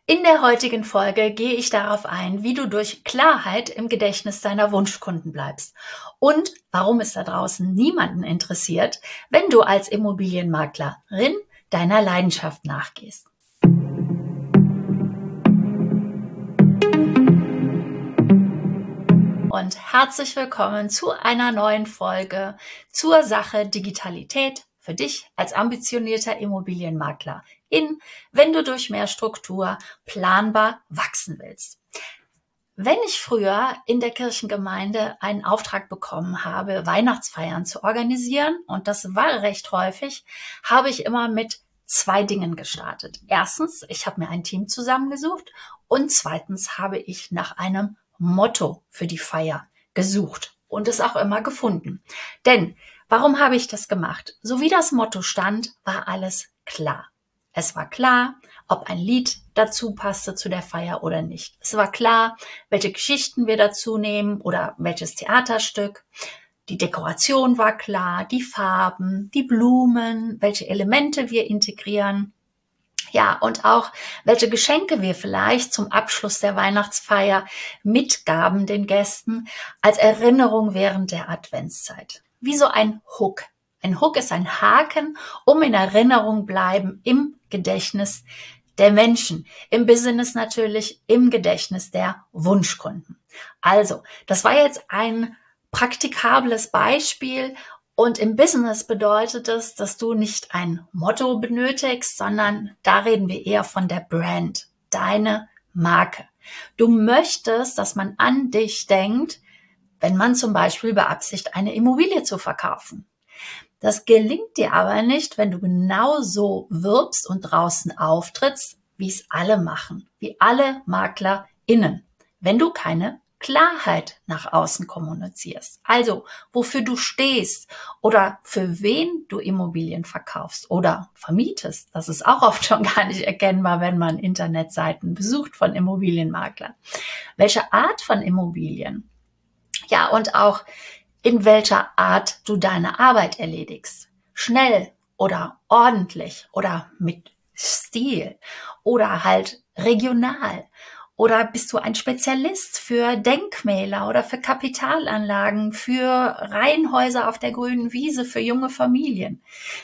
In der heutigen Folge gehe ich darauf ein, wie du durch Klarheit im Gedächtnis deiner Wunschkunden bleibst und warum es da draußen niemanden interessiert, wenn du als Immobilienmaklerin deiner Leidenschaft nachgehst. Und herzlich willkommen zu einer neuen Folge zur Sache Digitalität für dich als ambitionierter Immobilienmakler wenn du durch mehr Struktur planbar wachsen willst. Wenn ich früher in der Kirchengemeinde einen Auftrag bekommen habe, Weihnachtsfeiern zu organisieren, und das war recht häufig, habe ich immer mit 2 Dingen gestartet. Erstens, ich habe mir ein Team zusammengesucht und zweitens habe ich nach einem Motto für die Feier gesucht und es auch immer gefunden. Denn warum habe ich das gemacht? So wie das Motto stand, war alles klar. Es war klar, ob ein Lied dazu passte zu der Feier oder nicht. Es war klar, welche Geschichten wir dazu nehmen oder welches Theaterstück. Die Dekoration war klar, die Farben, die Blumen, welche Elemente wir integrieren. Ja, und auch welche Geschenke wir vielleicht zum Abschluss der Weihnachtsfeier mitgaben den Gästen als Erinnerung während der Adventszeit. Wie so ein Hook. Ein Hook ist ein Haken, um in Erinnerung bleiben im Gedächtnis der Menschen. Im Business natürlich, im Gedächtnis der Wunschkunden. Also, das war jetzt ein praktikables Beispiel. Und im Business bedeutet es, dass du nicht ein Motto benötigst, sondern da reden wir eher von der Brand, deine Marke. Du möchtest, dass man an dich denkt, wenn man zum Beispiel beabsichtigt, eine Immobilie zu verkaufen. Das gelingt dir aber nicht, wenn du genau so wirbst und draußen auftrittst, wie es alle machen, wie alle MaklerInnen, wenn du keine Klarheit nach außen kommunizierst. Also, wofür du stehst oder für wen du Immobilien verkaufst oder vermietest. Das ist auch oft schon gar nicht erkennbar, wenn man Internetseiten besucht von Immobilienmaklern. Welche Art von Immobilien? Ja, und auch in welcher Art du deine Arbeit erledigst. Schnell oder ordentlich oder mit Stil oder halt regional. Oder bist du ein Spezialist für Denkmäler oder für Kapitalanlagen, für Reihenhäuser auf der grünen Wiese, für junge Familien?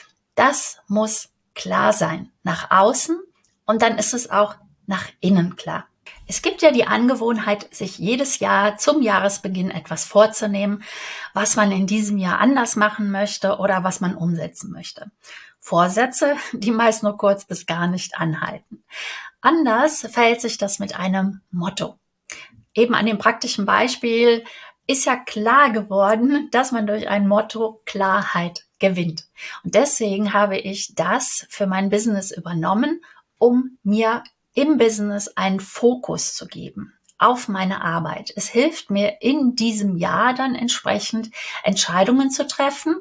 Das muss klar sein nach außen und dann ist es auch nach innen klar. Es gibt ja die Angewohnheit, sich jedes Jahr zum Jahresbeginn etwas vorzunehmen, was man in diesem Jahr anders machen möchte oder was man umsetzen möchte. Vorsätze, die meist nur kurz bis gar nicht anhalten. Anders verhält sich das mit einem Motto. Eben an dem praktischen Beispiel ist ja klar geworden, dass man durch ein Motto Klarheit gewinnt. Und deswegen habe ich das für mein Business übernommen, um mir im Business einen Fokus zu geben auf meine Arbeit. Es hilft mir in diesem Jahr dann entsprechend Entscheidungen zu treffen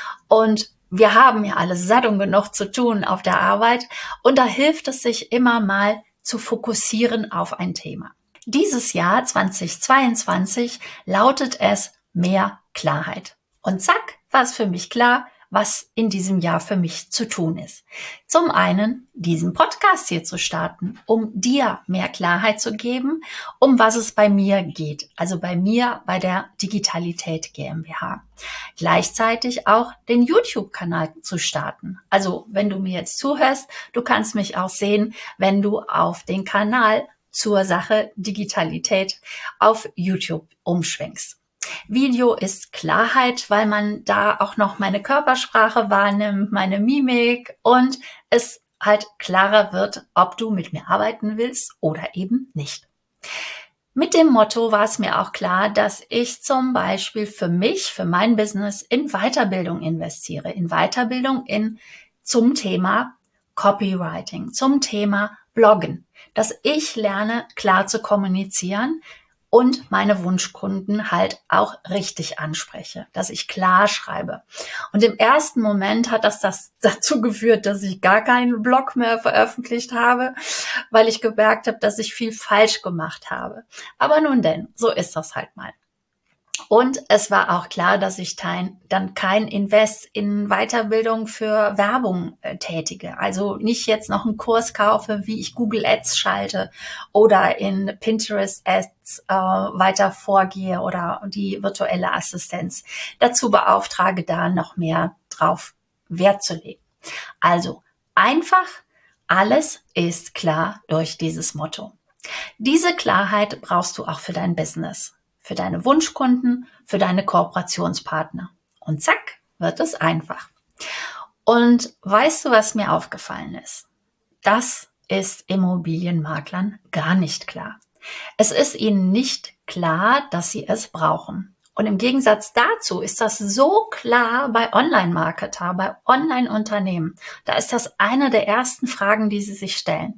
und wir haben ja alle satt und genug zu tun auf der Arbeit und da hilft es sich immer mal zu fokussieren auf ein Thema. Dieses Jahr 2022 lautet es mehr Klarheit. Und zack, war es für mich klar, was in diesem Jahr für mich zu tun ist. Zum einen, diesen Podcast hier zu starten, um dir mehr Klarheit zu geben, um was es bei mir geht. Also bei mir, bei der Digitalität GmbH. Gleichzeitig auch den YouTube-Kanal zu starten. Also wenn du mir jetzt zuhörst, du kannst mich auch sehen, wenn du auf den Kanal zur Sache Digitalität auf YouTube umschwenkst. Video ist Klarheit, weil man da auch noch meine Körpersprache wahrnimmt, meine Mimik und es halt klarer wird, ob du mit mir arbeiten willst oder eben nicht. Mit dem Motto war es mir auch klar, dass ich zum Beispiel für mich, für mein Business in Weiterbildung investiere, in Weiterbildung zum Thema Copywriting, zum Thema Bloggen, dass ich lerne, klar zu kommunizieren und meine Wunschkunden halt auch richtig anspreche, dass ich klar schreibe. Und im ersten Moment hat das dazu geführt, dass ich gar keinen Blog mehr veröffentlicht habe, weil ich gemerkt habe, dass ich viel falsch gemacht habe. Aber nun denn, so ist das halt mal. Und es war auch klar, dass ich dann kein Invest in Weiterbildung für Werbung tätige. Also nicht jetzt noch einen Kurs kaufe, wie ich Google Ads schalte oder in Pinterest Ads weiter vorgehe oder die virtuelle Assistenz dazu beauftrage, da noch mehr drauf Wert zu legen. Also einfach, alles ist klar durch dieses Motto. Diese Klarheit brauchst du auch für dein Business, für deine Wunschkunden, für deine Kooperationspartner. Und zack, wird es einfach. Und weißt du, was mir aufgefallen ist? Das ist Immobilienmaklern gar nicht klar. Es ist ihnen nicht klar, dass sie es brauchen. Und im Gegensatz dazu ist das so klar bei Online-Marketer, bei Online-Unternehmen. Da ist das eine der ersten Fragen, die sie sich stellen.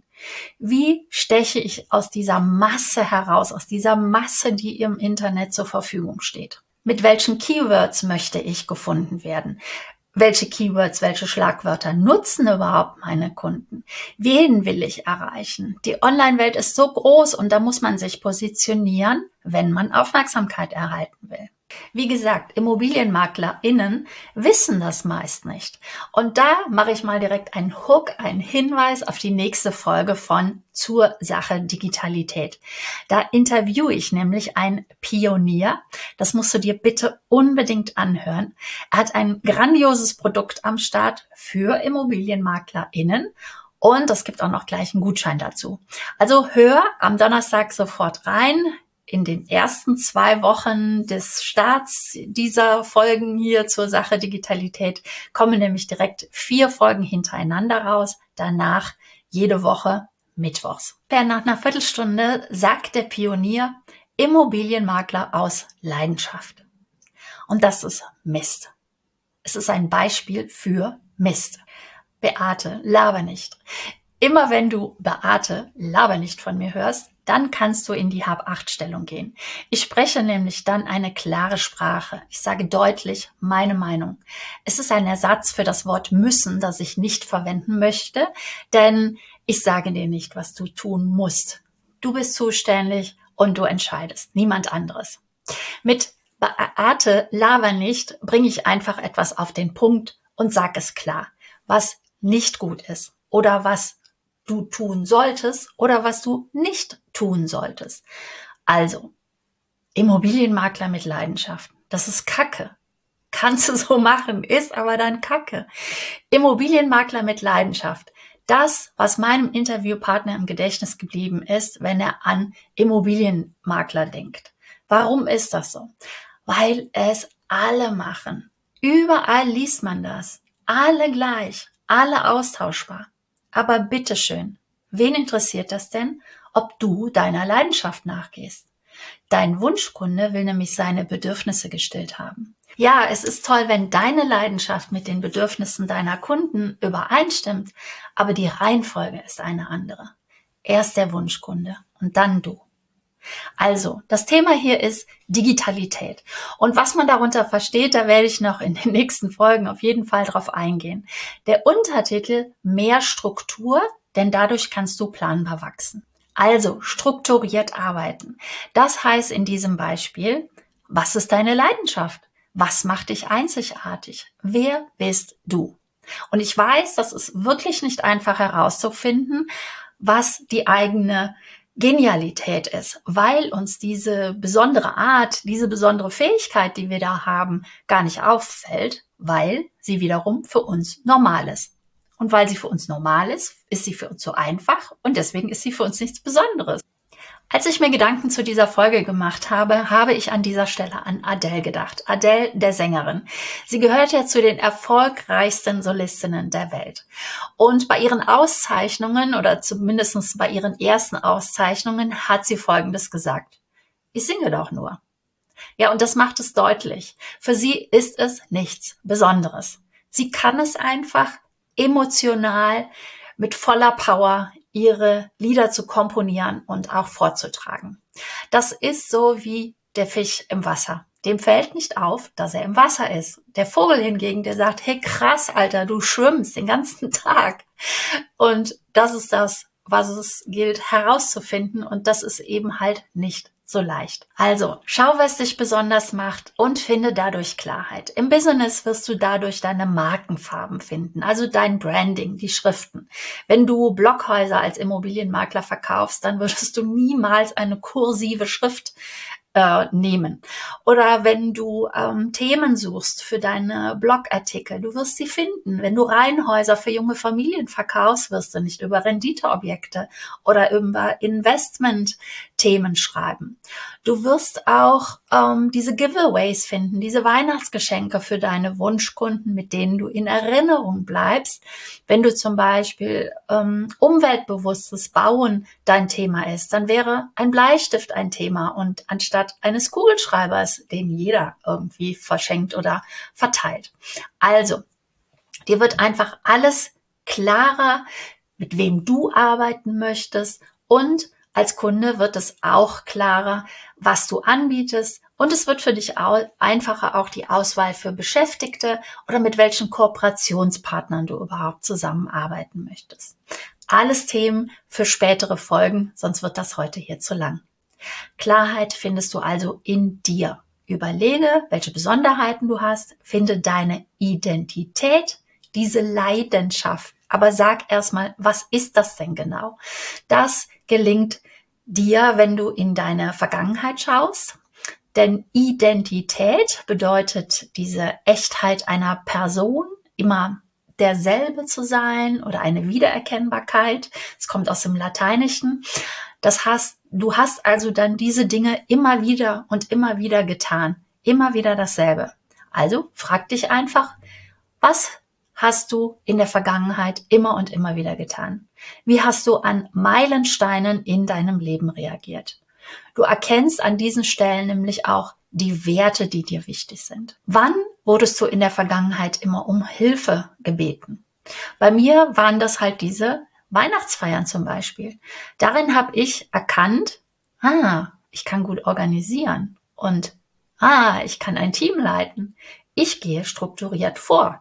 Wie steche ich aus dieser Masse heraus, aus dieser Masse, die im Internet zur Verfügung steht? Mit welchen Keywords möchte ich gefunden werden? Welche Keywords, welche Schlagwörter nutzen überhaupt meine Kunden? Wen will ich erreichen? Die Online-Welt ist so groß und da muss man sich positionieren, wenn man Aufmerksamkeit erhalten will. Wie gesagt, ImmobilienmaklerInnen wissen das meist nicht. Und da mache ich mal direkt einen Hook, einen Hinweis auf die nächste Folge von Zur Sache Digitalität. Da interviewe ich nämlich einen Pionier. Das musst du dir bitte unbedingt anhören. Er hat ein grandioses Produkt am Start für ImmobilienmaklerInnen. Und es gibt auch noch gleich einen Gutschein dazu. Also hör am Donnerstag sofort rein. In den ersten 2 Wochen des Starts dieser Folgen hier zur Sache Digitalität kommen nämlich direkt 4 Folgen hintereinander raus. Danach jede Woche mittwochs. Nach einer Viertelstunde sagt der Pionier: Immobilienmakler aus Leidenschaft. Und das ist Mist. Es ist ein Beispiel für Mist. Beate, laber nicht. Immer wenn du Beate, laber nicht von mir hörst, dann kannst du in die Hab-Acht-Stellung gehen. Ich spreche nämlich dann eine klare Sprache. Ich sage deutlich meine Meinung. Es ist ein Ersatz für das Wort müssen, das ich nicht verwenden möchte, denn ich sage dir nicht, was du tun musst. Du bist zuständig und du entscheidest, niemand anderes. Mit Beate, laber nicht, bringe ich einfach etwas auf den Punkt und sage es klar, was nicht gut ist oder was du tun solltest oder was du nicht tun solltest. Also, Immobilienmakler mit Leidenschaft, das ist Kacke. Kannst du so machen, ist aber dann Kacke. Immobilienmakler mit Leidenschaft, das, was meinem Interviewpartner im Gedächtnis geblieben ist, wenn er an Immobilienmakler denkt. Warum ist das so? Weil es alle machen. Überall liest man das. Alle gleich, alle austauschbar. Aber bitteschön, wen interessiert das denn, ob du deiner Leidenschaft nachgehst? Dein Wunschkunde will nämlich seine Bedürfnisse gestillt haben. Ja, es ist toll, wenn deine Leidenschaft mit den Bedürfnissen deiner Kunden übereinstimmt, aber die Reihenfolge ist eine andere. Erst der Wunschkunde und dann du. Also, das Thema hier ist Digitalität. Und was man darunter versteht, da werde ich noch in den nächsten Folgen auf jeden Fall drauf eingehen. Der Untertitel: Mehr Struktur, denn dadurch kannst du planbar wachsen. Also, strukturiert arbeiten. Das heißt in diesem Beispiel, was ist deine Leidenschaft? Was macht dich einzigartig? Wer bist du? Und ich weiß, das ist wirklich nicht einfach herauszufinden, was die eigene Genialität ist, weil uns diese besondere Art, diese besondere Fähigkeit, die wir da haben, gar nicht auffällt, weil sie wiederum für uns normal ist. Und weil sie für uns normal ist, ist sie für uns so einfach und deswegen ist sie für uns nichts Besonderes. Als ich mir Gedanken zu dieser Folge gemacht habe, habe ich an dieser Stelle an Adele gedacht. Adele, der Sängerin. Sie gehört ja zu den erfolgreichsten Solistinnen der Welt. Und bei ihren Auszeichnungen oder zumindest bei ihren ersten Auszeichnungen hat sie Folgendes gesagt: Ich singe doch nur. Ja, und das macht es deutlich. Für sie ist es nichts Besonderes. Sie kann es einfach emotional mit voller Power ihre Lieder zu komponieren und auch vorzutragen. Das ist so wie der Fisch im Wasser. Dem fällt nicht auf, dass er im Wasser ist. Der Vogel hingegen, der sagt: Hey, krass, Alter, du schwimmst den ganzen Tag. Und das ist das, was es gilt herauszufinden. Und das ist eben halt nicht so leicht. Also schau, was dich besonders macht und finde dadurch Klarheit. Im Business wirst du dadurch deine Markenfarben finden, also dein Branding, die Schriften. Wenn du Blockhäuser als Immobilienmakler verkaufst, dann würdest du niemals eine kursive Schrift nehmen. Oder wenn du Themen suchst für deine Blogartikel, du wirst sie finden. Wenn du Reihenhäuser für junge Familien verkaufst, wirst du nicht über Renditeobjekte oder über Investment-Themen schreiben. Du wirst auch diese Giveaways finden, diese Weihnachtsgeschenke für deine Wunschkunden, mit denen du in Erinnerung bleibst. Wenn du zum Beispiel umweltbewusstes Bauen dein Thema ist, dann wäre ein Bleistift ein Thema und anstatt eines Kugelschreibers, den jeder irgendwie verschenkt oder verteilt. Also, dir wird einfach alles klarer, mit wem du arbeiten möchtest, und als Kunde wird es auch klarer, was du anbietest, und es wird für dich einfacher, auch die Auswahl für Beschäftigte oder mit welchen Kooperationspartnern du überhaupt zusammenarbeiten möchtest. Alles Themen für spätere Folgen, sonst wird das heute hier zu lang. Klarheit findest du also in dir. Überlege, welche Besonderheiten du hast, finde deine Identität, diese Leidenschaft. Aber sag erstmal, was ist das denn genau? Das gelingt dir, wenn du in deine Vergangenheit schaust. Denn Identität bedeutet diese Echtheit einer Person, immer derselbe zu sein oder eine Wiedererkennbarkeit. Es kommt aus dem Lateinischen. Das heißt, du hast also dann diese Dinge immer wieder und immer wieder getan. Immer wieder dasselbe. Also frag dich einfach, was hast du in der Vergangenheit immer und immer wieder getan? Wie hast du an Meilensteinen in deinem Leben reagiert? Du erkennst an diesen Stellen nämlich auch die Werte, die dir wichtig sind. Wann wurdest du in der Vergangenheit immer um Hilfe gebeten? Bei mir waren das halt diese Weihnachtsfeiern zum Beispiel. Darin habe ich erkannt, ich kann gut organisieren und ich kann ein Team leiten. Ich gehe strukturiert vor.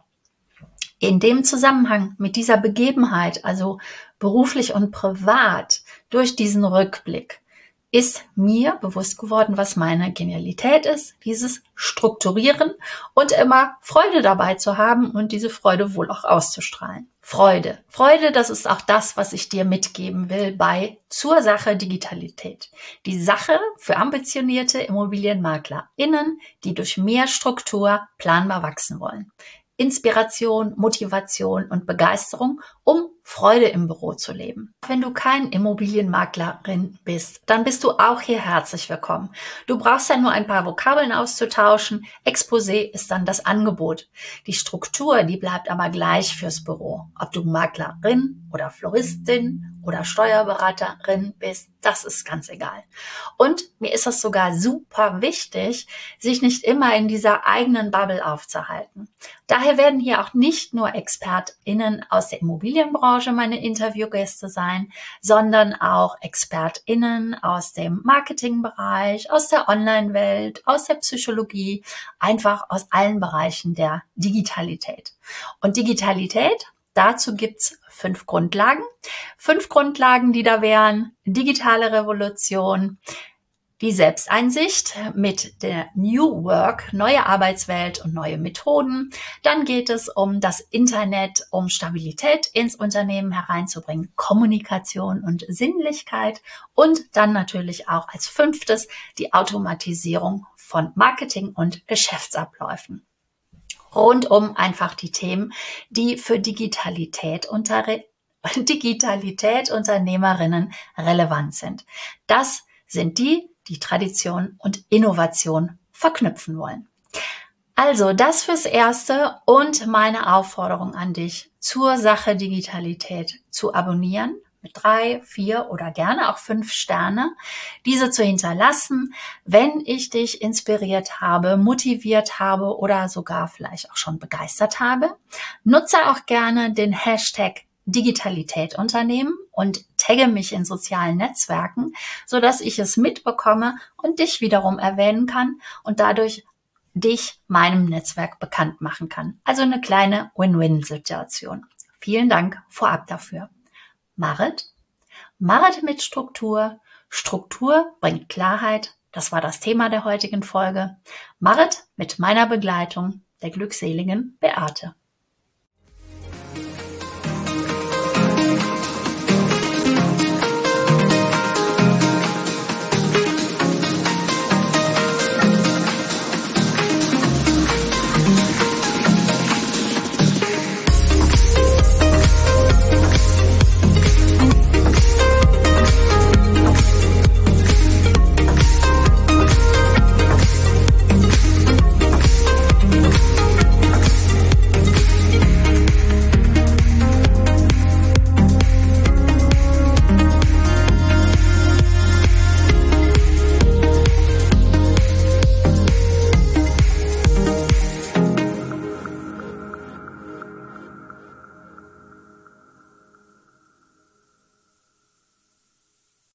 In dem Zusammenhang mit dieser Begebenheit, also beruflich und privat, durch diesen Rückblick, ist mir bewusst geworden, was meine Genialität ist, dieses Strukturieren und immer Freude dabei zu haben und diese Freude wohl auch auszustrahlen. Freude, das ist auch das, was ich dir mitgeben will bei Zur Sache Digitalität. Die Sache für ambitionierte ImmobilienmaklerInnen, die durch mehr Struktur planbar wachsen wollen. Inspiration, Motivation und Begeisterung, um Freude im Büro zu leben. Wenn du kein Immobilienmaklerin bist, dann bist du auch hier herzlich willkommen. Du brauchst ja nur ein paar Vokabeln auszutauschen. Exposé ist dann das Angebot. Die Struktur, die bleibt aber gleich fürs Büro. Ob du Maklerin oder Floristin oder Steuerberaterin bist, das ist ganz egal. Und mir ist es sogar super wichtig, sich nicht immer in dieser eigenen Bubble aufzuhalten. Daher werden hier auch nicht nur ExpertInnen aus der Immobilienbranche meine Interviewgäste sein, sondern auch ExpertInnen aus dem Marketingbereich, aus der Online-Welt, aus der Psychologie, einfach aus allen Bereichen der Digitalität. Und Digitalität, dazu gibt's 5 Grundlagen. 5 Grundlagen, die da wären: digitale Revolution, die Selbsteinsicht mit der New Work, neue Arbeitswelt und neue Methoden. Dann geht es um das Internet, um Stabilität ins Unternehmen hereinzubringen, Kommunikation und Sinnlichkeit und dann natürlich auch als 5. die Automatisierung von Marketing und Geschäftsabläufen. Rundum einfach die Themen, die für Digitalität Unternehmerinnen relevant sind. Das sind die Tradition und Innovation verknüpfen wollen. Also das fürs Erste und meine Aufforderung an dich, Zur Sache Digitalität zu abonnieren, mit 3, 4 oder gerne auch 5 Sterne, diese zu hinterlassen, wenn ich dich inspiriert habe, motiviert habe oder sogar vielleicht auch schon begeistert habe. Nutze auch gerne den Hashtag Digitalität Unternehmen und tagge mich in sozialen Netzwerken, sodass ich es mitbekomme und dich wiederum erwähnen kann und dadurch dich meinem Netzwerk bekannt machen kann. Also eine kleine Win-Win-Situation. Vielen Dank vorab dafür. Marit, Marit mit Struktur. Struktur bringt Klarheit. Das war das Thema der heutigen Folge. Marit mit meiner Begleitung, der glückseligen Beate.